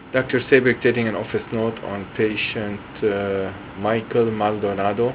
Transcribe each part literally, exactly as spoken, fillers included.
Doctor Saber taking an office note on patient uh, Michael Maldonado,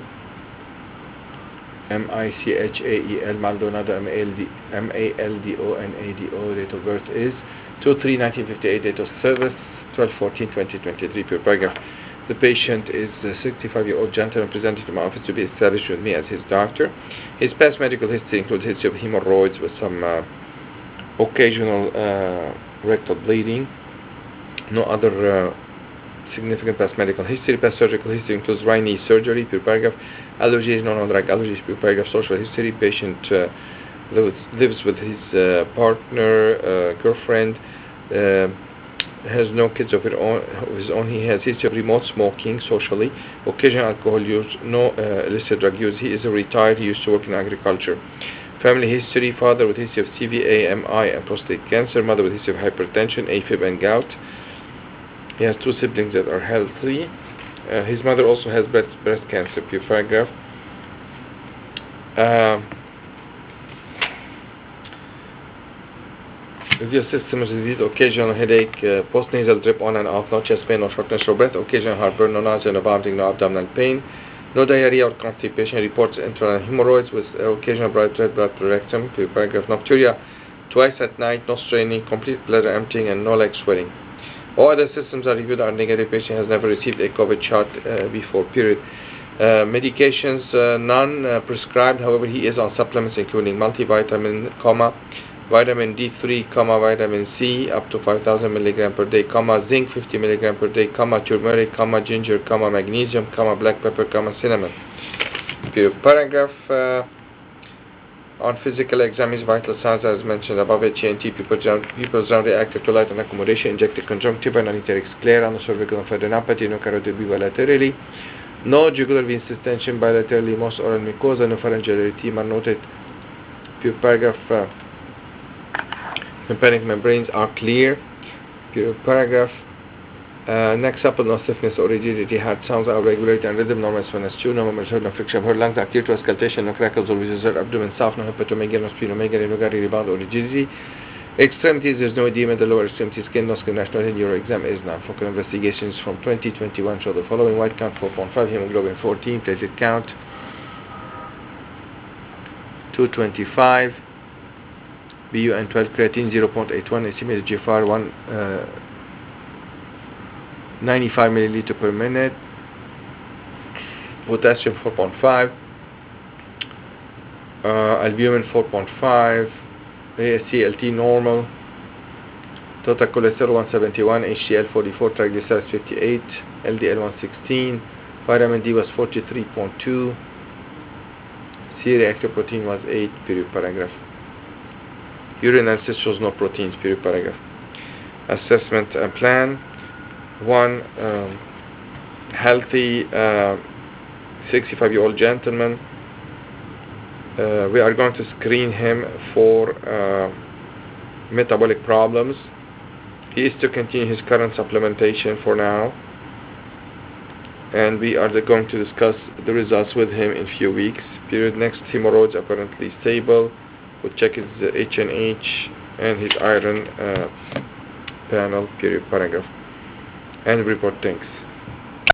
M I C H A E L Maldonado, M A L D O N A D O. Date of birth is two three nineteen fifty-eight. Date of service twelve fourteen twenty twenty-three. Per paragraph. The patient is a sixty-five-year-old gentleman presented to my office to be established with me as his doctor. His past medical history includes history of hemorrhoids with some uh, occasional uh, rectal bleeding. No other uh, significant past medical history. Past surgical history includes right knee surgery. Per paragraph. Allergies, non-drug allergies. Per paragraph. Social history. Patient uh, lives, lives with his uh, partner, uh, girlfriend. Uh, has no kids of his own. Of his own. He has history of remote smoking socially. Occasional alcohol use. No uh, illicit drug use. He is a retired. He used to work in agriculture. Family history: father with history of C V A, M I, and prostate cancer. Mother with history of hypertension, AFib, and gout. He has two siblings that are healthy. Uh, his mother also has breast, breast cancer. Per paragraph. Uh, review systems disease: occasional headache, uh, post-nasal drip on and off, no chest pain, no shortness of breath, occasional heartburn, no nausea, no vomiting, no abdominal pain, no diarrhea or constipation. Reports internal hemorrhoids with uh, occasional bright red blood rectum. Per paragraph. Nocturia twice at night, no straining, complete bladder emptying, and no leg swelling. All other systems are reviewed are negative. Patient has never received a COVID shot uh, before. Period. Uh, medications, uh, none uh, prescribed. However, he is on supplements including multivitamin, comma, vitamin D three, comma, vitamin C up to five thousand milligram per day, comma, zinc fifty milligram per day, comma, turmeric, comma, ginger, comma, magnesium, comma, black pepper, comma, cinnamon. Paragraph. Uh, on physical exam, his vital signs as mentioned above: H N T, pupils round reactive to light and accommodation, injected conjunctiva, non-enteric sclera, no cervical lymphadenopathy, no carotid bilaterally, no jugular venous distension bilaterally, most oral mucosa, no pharyngeal erythema noted. Paragraph. Uh, tympanic membranes are clear. Paragraph. Uh, next supple, no stiffness or rigidity, heart sounds are regulated and rhythm, normal spinous tune, no momentum, no friction of her lungs, active to auscultation, no crackles or wheezes, abdomen soft, no hepatomegaly, no splenomegaly, no gary rebound or rigidity. Extremities, there's no edema, the lower extremity skin, no skin rash, no your exam is none. Focal investigations from twenty twenty-one show the following: white count four point five, hemoglobin fourteen, platelet count two twenty-five, B U N twelve, creatine zero point eight one, estimated G F R one. Uh, ninety-five milliliter per minute, potassium four point five, uh, albumin four point five, A S T L T normal, total cholesterol one seventy-one, H D L forty-four, triglycerides fifty-eight, L D L one sixteen, vitamin D was forty-three point two, C-reactive protein was eight. Period. Paragraph. Urine analysis shows no proteins. Period. Paragraph. Assessment and plan. One, um, healthy uh, sixty-five-year-old gentleman. Uh, we are going to screen him for uh, metabolic problems. He is to continue his current supplementation for now, and we are going to discuss the results with him in few weeks. Period. Next, hemorrhoids apparently stable. We'll check his H and H and his iron uh, panel. Period. Paragraph. And report. Thanks.